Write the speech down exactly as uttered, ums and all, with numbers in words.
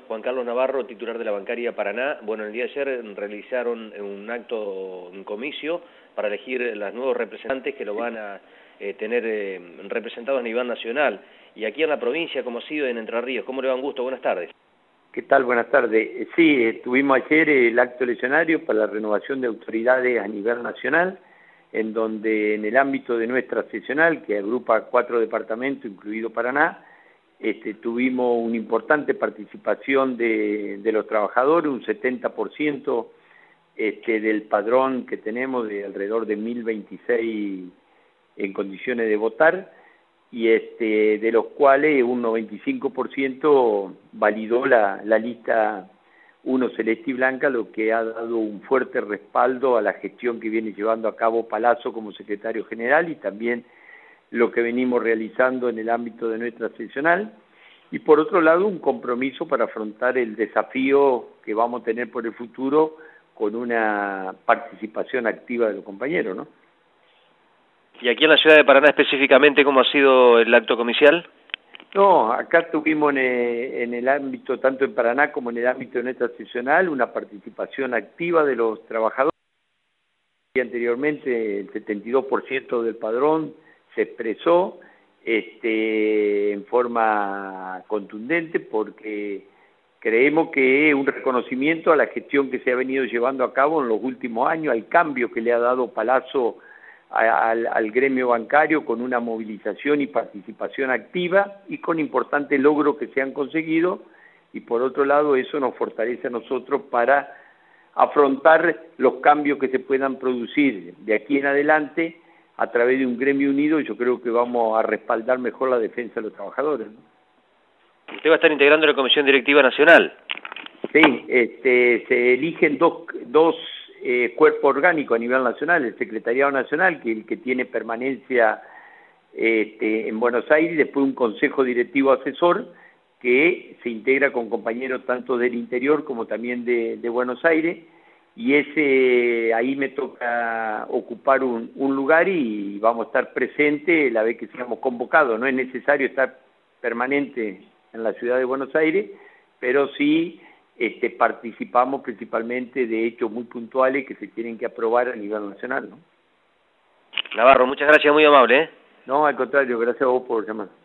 Juan Carlos Navarro, titular de la Bancaria Paraná. Bueno, el día de ayer realizaron un acto, un comicio, para elegir los nuevos representantes que lo van a eh, tener eh, representados a nivel nacional. Y aquí en la provincia, como ha sido en Entre Ríos. ¿Cómo le va? Un gusto, buenas tardes. ¿Qué tal? Buenas tardes. Sí, tuvimos ayer el acto eleccionario para la renovación de autoridades a nivel nacional, en donde en el ámbito de nuestra seccional, que agrupa cuatro departamentos, incluido Paraná, este, tuvimos una importante participación de, de los trabajadores, un setenta por ciento este, del padrón que tenemos, de alrededor de mil veintiséis en condiciones de votar, y este, de los cuales un noventa y cinco por ciento validó la, la lista uno celeste y blanca, lo que ha dado un fuerte respaldo a la gestión que viene llevando a cabo Palazzo como secretario general y también lo que venimos realizando en el ámbito de nuestra seccional, y por otro lado un compromiso para afrontar el desafío que vamos a tener por el futuro con una participación activa de los compañeros, ¿no? ¿Y aquí en la ciudad de Paraná específicamente cómo ha sido el acto comicial? No, acá tuvimos en el, en el ámbito, tanto en Paraná como en el ámbito de nuestra seccional, una participación activa de los trabajadores. Y anteriormente el setenta y dos por ciento del padrón se expresó este, en forma contundente, porque creemos que es un reconocimiento a la gestión que se ha venido llevando a cabo en los últimos años, al cambio que le ha dado Palazzo Al, al gremio bancario, con una movilización y participación activa y con importantes logros que se han conseguido, y por otro lado eso nos fortalece a nosotros para afrontar los cambios que se puedan producir de aquí en adelante a través de un gremio unido. Yo creo que vamos a respaldar mejor la defensa de los trabajadores, ¿no? ¿Usted va a estar integrando la Comisión Directiva Nacional? Sí, este, se eligen dos, dos Eh, cuerpo orgánico a nivel nacional, el Secretariado Nacional, que el que tiene permanencia este, en Buenos Aires, y después un Consejo Directivo Asesor que se integra con compañeros tanto del interior como también de, de Buenos Aires, y ese ahí me toca ocupar un, un lugar y vamos a estar presentes la vez que seamos convocados. No es necesario estar permanente en la ciudad de Buenos Aires, pero sí Este, participamos principalmente de hechos muy puntuales que se tienen que aprobar a nivel nacional, ¿no? Navarro, muchas gracias, muy amable, ¿eh? No, al contrario, gracias a vos por llamar.